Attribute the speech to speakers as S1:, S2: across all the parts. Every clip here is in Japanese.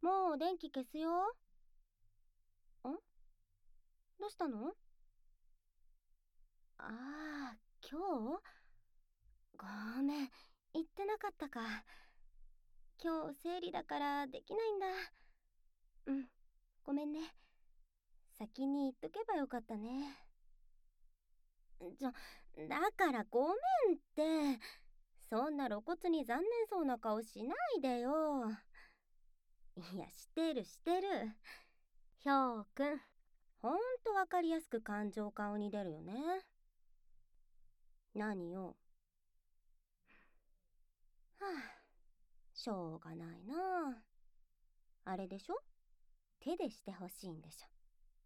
S1: もう電気消すよ。どうしたの？ああ、今日？ごめん、言ってなかったか。今日生理だからできないんだ。うん、ごめんね。先に言っとけばよかったね。だからごめんって。そんな露骨に残念そうな顔しないでよ。いや、してる。ひょうくん、ほんとわかりやすく感情顔に出るよね。何よ。はあ、しょうがないな。あれでしょ？手でしてほしいんでしょ。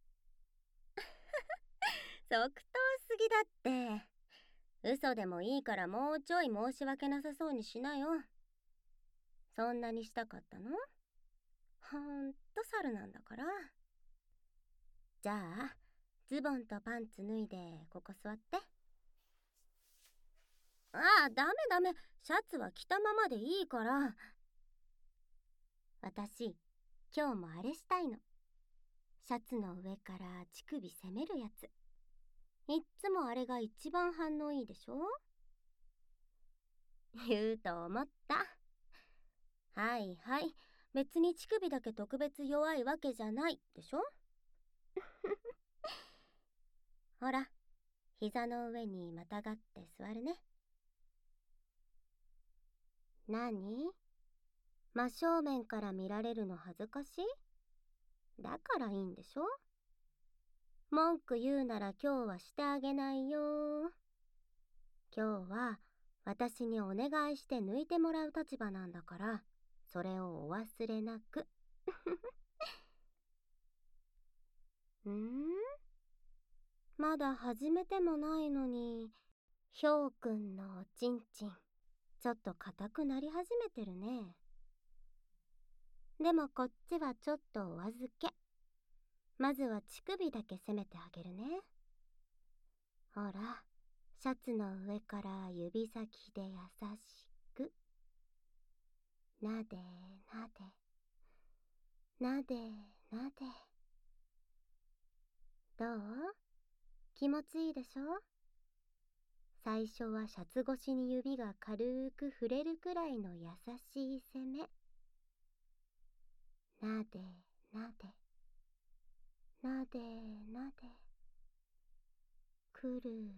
S1: 即答すぎだって。嘘でもいいからもうちょい申し訳なさそうにしなよ。そんなにしたかったの？ほんと猿なんだから。じゃあ、ズボンとパンツ脱いでここ座って。ああ、ダメ。シャツは着たままでいいから。私、今日もあれしたいの。シャツの上から乳首攻めるやつ。いっつもあれが一番反応いいでしょ？言うと思った。はい。別に乳首だけ特別弱いわけじゃないでしょ？ほら、膝の上にまたがって座るね。何？真正面から見られるの恥ずかしい？だからいいんでしょ？文句言うなら今日はしてあげないよ。今日は私にお願いして抜いてもらう立場なんだから、それをお忘れなく。まだ始めてもないのに、ひょうくんのおちんちん、ちょっと硬くなり始めてるね。でもこっちはちょっとお預け。まずは乳首だけ攻めてあげるね。ほら、シャツの上から指先で優しく。なで。どう？気持ちいいでしょ？最初はシャツ越しに指が軽く触れるくらいの優しい攻め。なで。くる。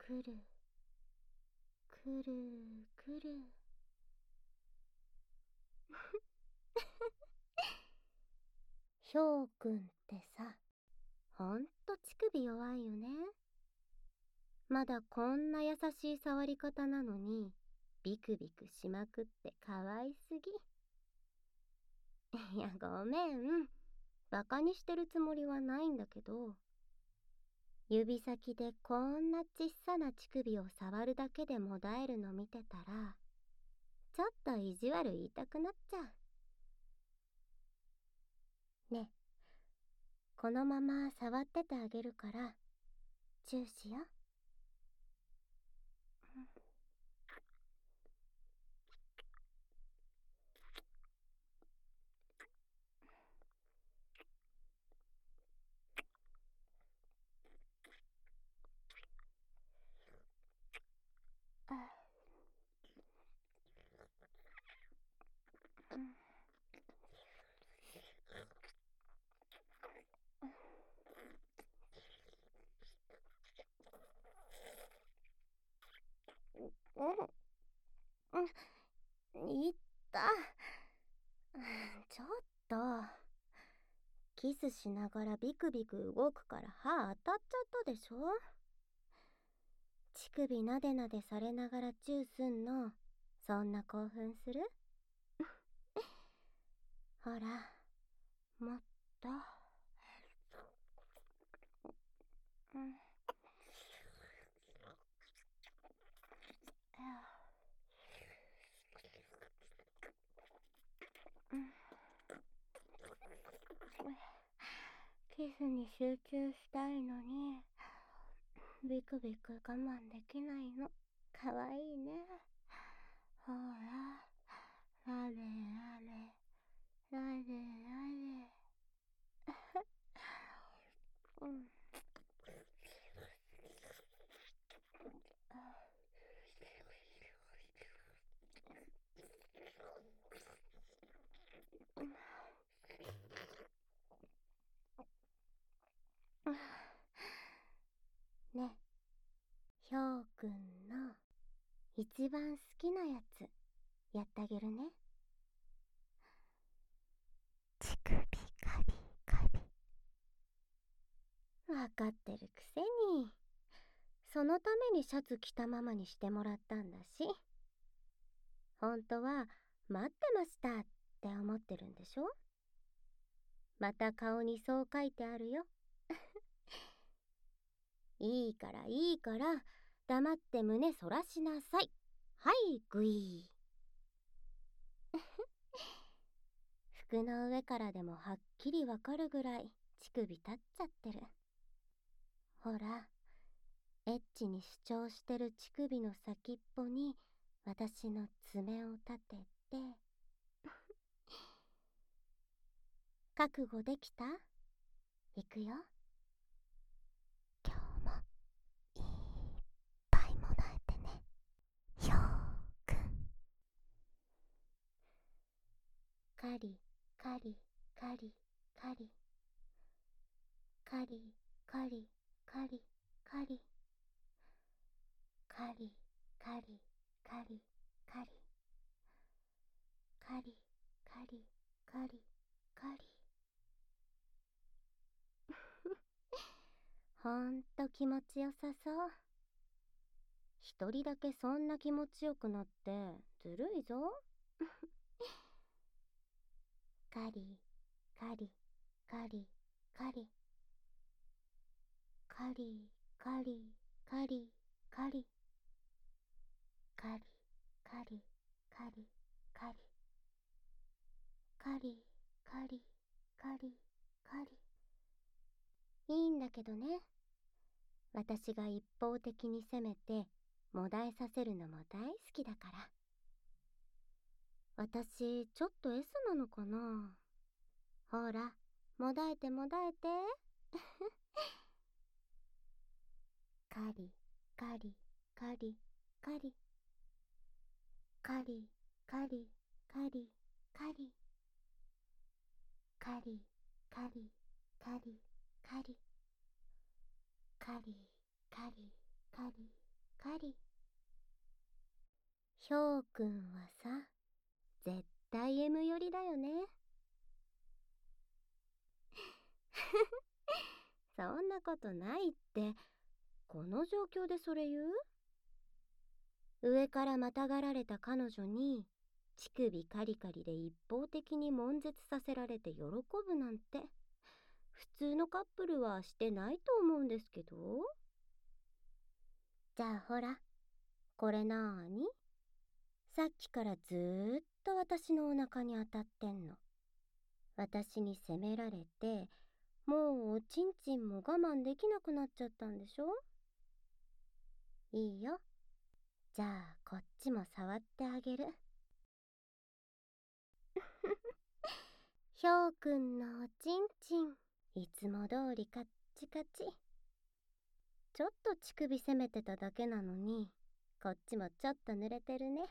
S1: ひょうくんってさ、ほんと乳首弱いよね。まだこんな優しい触り方なのに、ビクビクしまくってかわいすぎ。いや、ごめん。バカにしてるつもりはないんだけど、指先でこんなちっさな乳首を触るだけでもだえるの見てたら、ちょっと意地悪言いたくなっちゃう。ね、このまま触っててあげるから、チューしよ。いった。ちょっと。キスしながらビクビク動くから歯当たっちゃったでしょ？乳首なでなでされながらチューすんの、そんな興奮する？ほら、もっと。キスに集中したいのに、ビクビク我慢できないの。かわいいね。ほら、なで。 くんの一番好きなやつやってあげるね。乳首カリカリ。わかってるくせに。そのためにシャツ着たままにしてもらったんだし。本当は待ってましたって思ってるんでしょ。また顔にそう書いてあるよ。いいからいいから、黙って胸そらしなさい。はいグイー。服の上からでもはっきりわかるぐらい乳首立っちゃってる。ほら、エッチに主張してる乳首の先っぽに私の爪を立てて。覚悟できた？いくよ。今日もいっぱいもらえてね、ひょーくん。カリカリカリカリカリカリカリカリカリカリカリカリカリカリカリカリ。ほんと気持ちよさそう。一人だけそんな気持ちよくなってずるいぞ。カリカリカリカリカリカリカリカリカリカリカリカリカリカリカリカリ。いいんだけどね。私が一方的に攻めてもだえさせるのも大好きだから。私ちょっと S なのかな。ほら、もだえてもだえて。カリカリカリカリカリカリカリカリカリカリカリカリカリカリカリカリ。ひょうくんはさ、絶対 M 寄りだよね。そんなことないって。この状況でそれ言う？上からまたがられた彼女に乳首カリカリで一方的に悶絶させられて喜ぶなんて、普通のカップルはしてないと思うんですけど。じゃあほら、これなーに？さっきからずーっと私のお腹に当たってんの。私に責められて、もうおちんちんも我慢できなくなっちゃったんでしょ？いいよ。じゃあこっちも触ってあげる。ひょうくんのおちんちん、いつも通りカッチカチ。ちょっと乳首攻めてただけなのに、こっちもちょっと濡れてるね。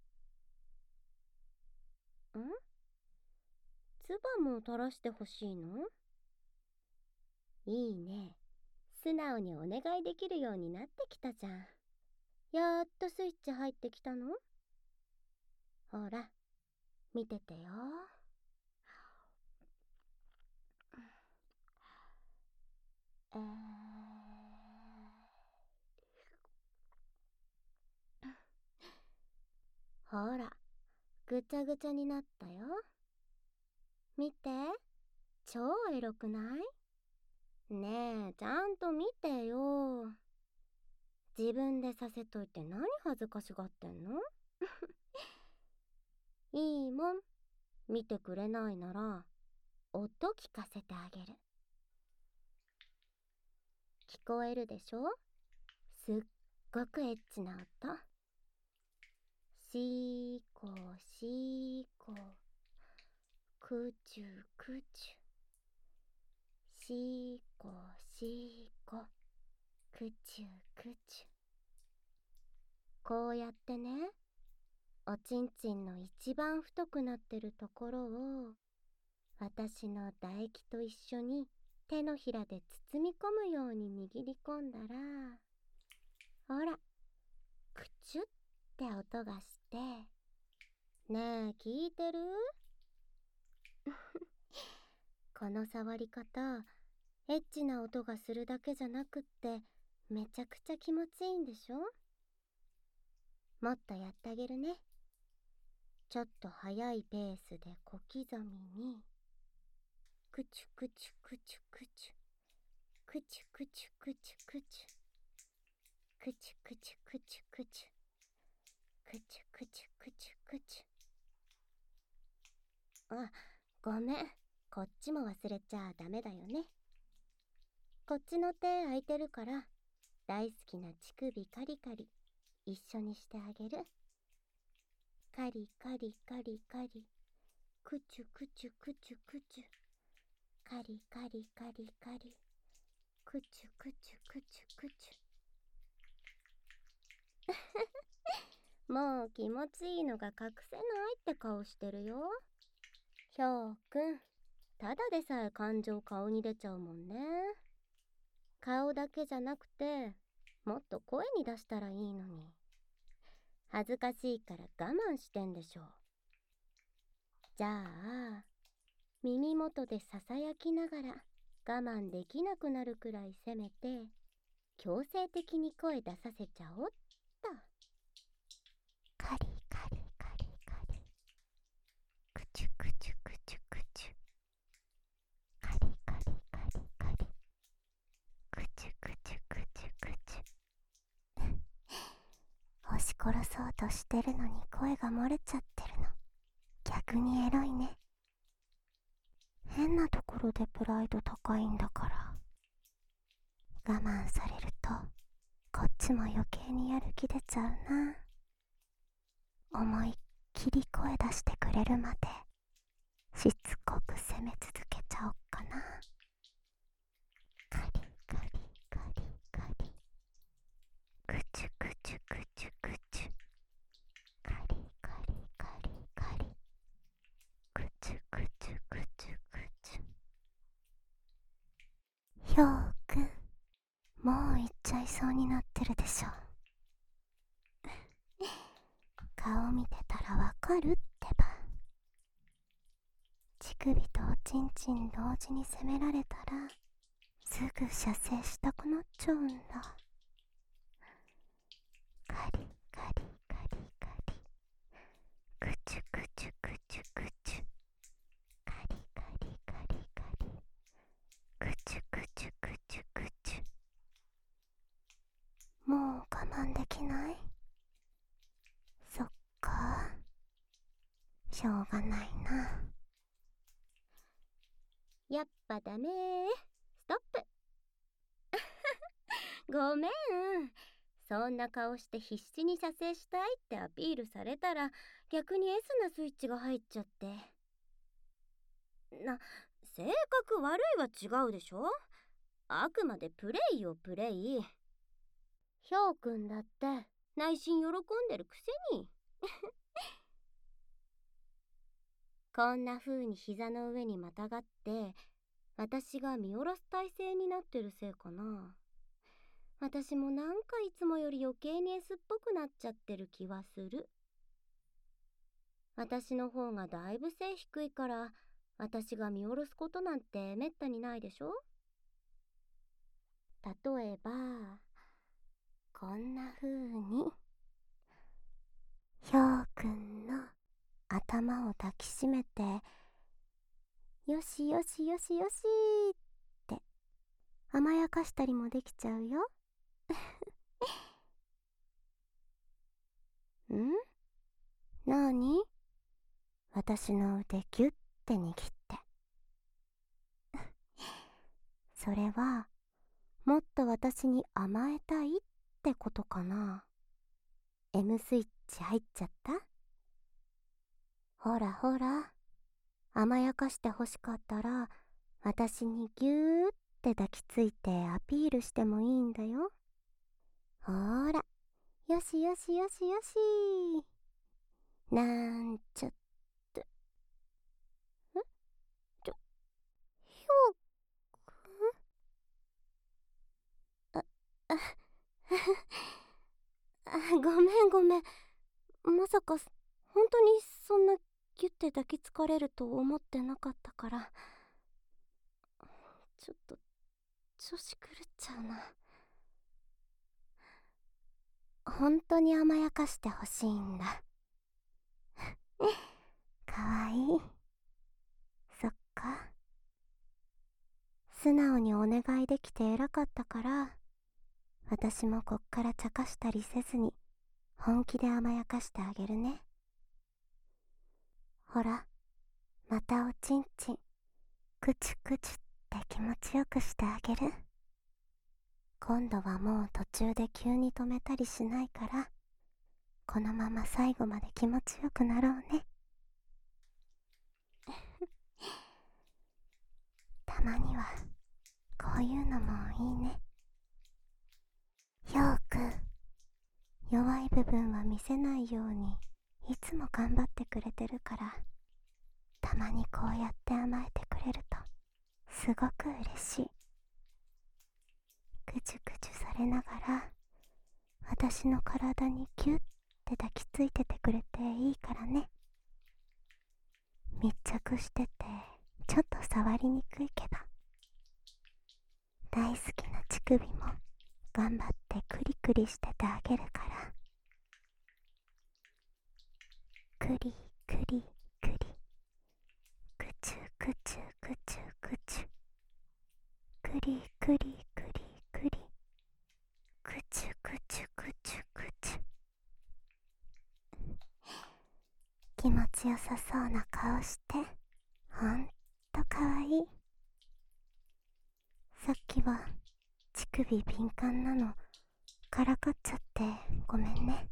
S1: 唾も垂らしてほしいの？いいね。素直にお願いできるようになってきたじゃん。やっとスイッチ入ってきたの？ほら、見ててよ。ほら、ぐちゃぐちゃになったよ。見て、超エロくない？ねえ、ちゃんと見てよ。自分でさせといて何恥ずかしがってんの？いいもん。見てくれないなら、音聞かせてあげる。聞こえるでしょ？すっごくエッチな音。シーコシーコ、クチュクチュ。シーコシーコ、クチュクチュ。こうやってね、おちんちんの一番太くなってるところを私の唾液と一緒に手のひらで包み込むように握り込んだら、ほら、 クチュって音がして、ねえ聞いてる？この触り方、エッチな音がするだけじゃなくってめちゃくちゃ気持ちいいんでしょ？もっとやってあげるね。ちょっと速いペースで小刻みに、クチュクチュクチュクチュ、クチュクチュクチュクチュ、クチュクチュクチュクチュ、クチュクチュクチュクチュ。あ、ごめん、こっちも忘れちゃダメだよね。こっちの手空いてるから、大好きな乳首カリカリ一緒にしてあげる。カリカリカリカリ、クチュクチュクチュクチュ、カリカリカリカリ、クチュクチュクチュクチュ。もう気持ちいいのが隠せないって顔してるよ。ひょうくん、ただでさえ感情顔に出ちゃうもんね。顔だけじゃなくて、もっと声に出したらいいのに。恥ずかしいから我慢してんでしょ。じゃあ、耳元でささやきながら我慢できなくなるくらいせめて、強制的に声出させちゃおうっと。カリカリカリカリ、クチュクチュクチュクチュ、カリカリカリカリ、クチュクチュクチュクチュ。押し殺そうとしてるのに声が漏れちゃってるの、逆にエロいね。変なところでプライド高いんだから。我慢されるとこっちも余計にやる気出ちゃうな。思いっきり声出してくれるまでしつこく攻め続けちゃおっかな。カリカリカリカリ、クチュクチュクチュクチュ、カリカリカリカリ、クチュクチュクチュクチュ。ひょうくん、もう行っちゃいそうになってるでしょ。顔見てたらわかるってば。乳首とおちんちん同時に攻められたらすぐ射精したくなっちゃうんだ。カリカリカリカリ、クチュクチュクチュクチュ、カリカリカリカリ、クチュクチュクチュクチュ。もう我慢できない？そっか、しょうがないな。やっぱダメー。ストップ。ごめん。そんな顔して必死に射精したいってアピールされたら逆に S なスイッチが入っちゃって。性格悪いは違うでしょ。あくまでプレイよプレイ。ひょうくんだって内心喜んでるくせに。こんな風に膝の上にまたがって私が見下ろす体勢になってるせいかな。私もなんかいつもより余計に S っぽくなっちゃってる気はする。私の方がだいぶ背低いから私が見下ろすことなんてめったにないでしょ。例えばこんな風にひょうくんの頭を抱きしめてよしよしよしよしって甘やかしたりもできちゃうよ。ん？なに？私の腕ギュッて握って。それはもっと私に甘えたいってことかな。M スイッチ入っちゃった？ほらほら、甘やかしてほしかったら私にギューって抱きついてアピールしてもいいんだよ。ほーら、よしよしよしよし。なんちゃって。ひょうくん？あ、 ごめんごめん。まさか本当にそんなギュッて抱きつかれると思ってなかったから、ちょっと調子狂っちゃうな。本当に甘やかしてほしいんだ。かわいい。そっか。素直にお願いできて偉かったから、私もこっから茶化したりせずに本気で甘やかしてあげるね。ほら、またおちんちんクチュクチュって気持ちよくしてあげる。今度はもう途中で急に止めたりしないから、このまま最後まで気持ちよくなろうね。たまにはこういうのもいいね。ひょうくん、弱い部分は見せないようにいつも頑張ってくれてるから、たまにこうやって甘えてくれるとすごく嬉しい。ぐちゅぐちゅされながら私の体にギュッて抱きついててくれていいからね。密着しててちょっと触りにくいけど、大好きな乳首も頑張ってクリクリしててあげるから。クリクリクリ、クチュクチュクチュクチュ、クリクリクリクリ、クチュクチュクチュクチュ。気持ちよさそうな顔してほんとかわいい。さっきは乳首敏感なのからかっちゃってごめんね。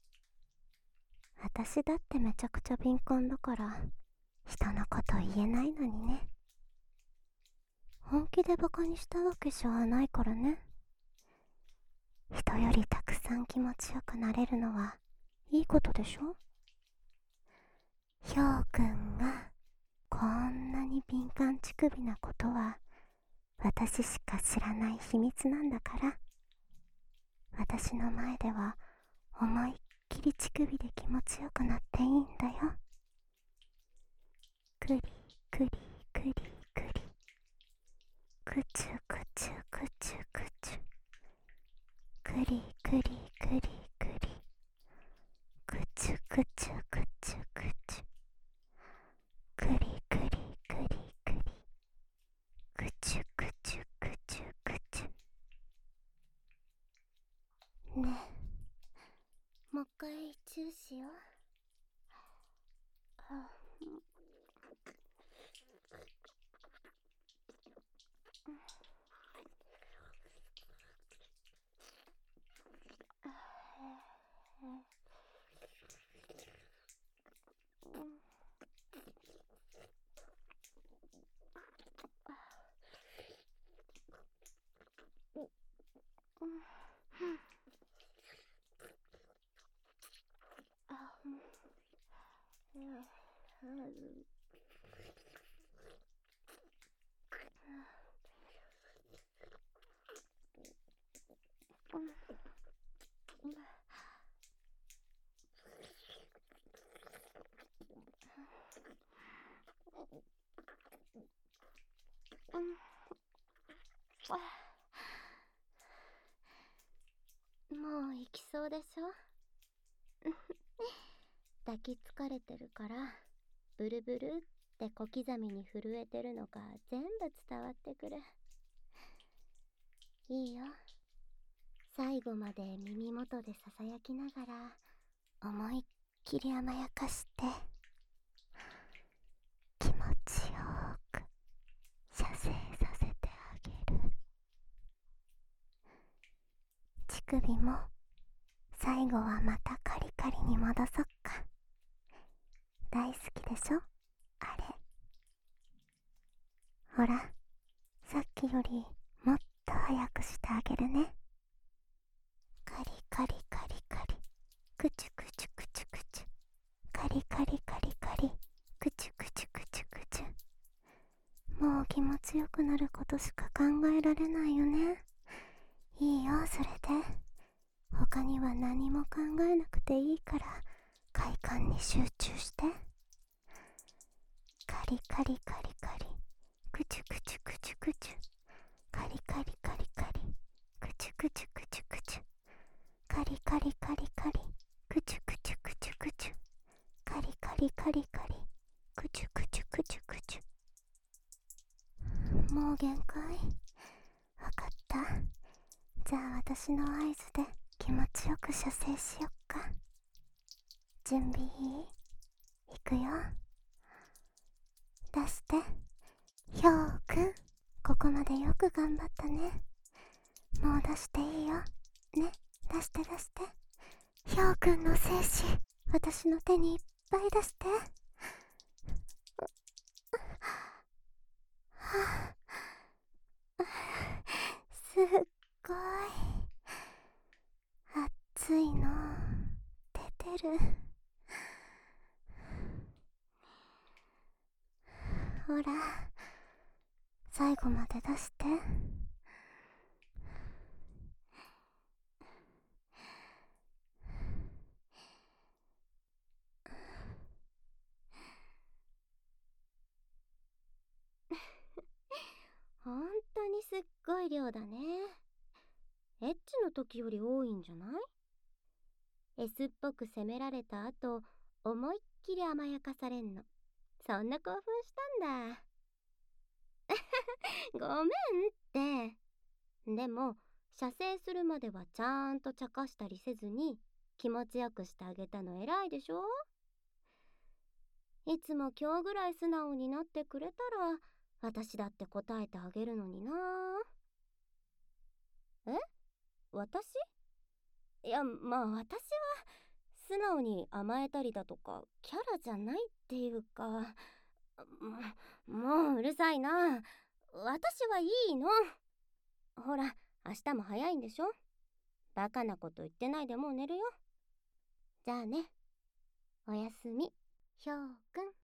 S1: 私だってめちゃくちゃ敏感だから人のこと言えないのにね。本気でバカにしたわけじゃないからね。人よりたくさん気持ちよくなれるのはいいことでしょ。ひょうくんがこんなに敏感乳首なことは私しか知らない秘密なんだから、私の前では思いっきり乳首で気持ちよくなっていいんだよ。クリクリクリクリ、クチュクチュクチュクチュ、クリクリクリクリ、クチュクチュクチュクチュ、クリクリクリクリ、クチュクチュクチュクチュ。ねえ、もう一回チューしよう。もう行きそうでしょ。抱きつかれてるからブルブルって小刻みに震えてるのが全部伝わってくる。いいよ、最後まで耳元でささやきながら思いっきり甘やかして気持ちよく射精させてあげる。乳首も最後はまたカリカリに戻そっか。大好きでしょあれ。ほら、さっきよりもっと早くしてあげるね。カリカリカリカリ、クチュクチュクチュクチュ、カリカリカリカリ、クチュクチュクチュクチュ。もう気持ちよくなることしか考えられないよね。いいよ、それで他には何も考えなくていいから快感に集中して。カリカリカリカリ、クチュクチュクチュクチュ、カリカリカリカリ、クチュクチュクチュクチュ、カリカリカリカリ、クチュクチュクチュクチュ、カリカリカリカリ、クチュクチュクチュクチュ。もう限界。わかった。じゃあ私の合図で気持ちよく射精しよっか。準備いい？いくよ。出して。ひょうくん、ここまでよく頑張ったね。もう出していいよ。ね、出して出して。ひょうくんの精子、私の手にいっぱい出して。はあ、すっごい熱いの出てる。ほら、最後まで出して。ほんとにすっごい量だね。エッチの時より多いんじゃない？ S っぽく責められた後、思いっきり甘やかされんの。そんな興奮したんだ。ごめんって。でも、射精するまではちゃんと茶化したりせずに気持ちよくしてあげたの偉いでしょ？いつも今日ぐらい素直になってくれたら私だって答えてあげるのにな。え？私？いや、まあ私は素直に甘えたりだとかキャラじゃないっていうか、もううるさいな。私はいいの。ほら、明日も早いんでしょ？バカなこと言ってないでもう寝るよ。じゃあね。おやすみ、ひょうくん。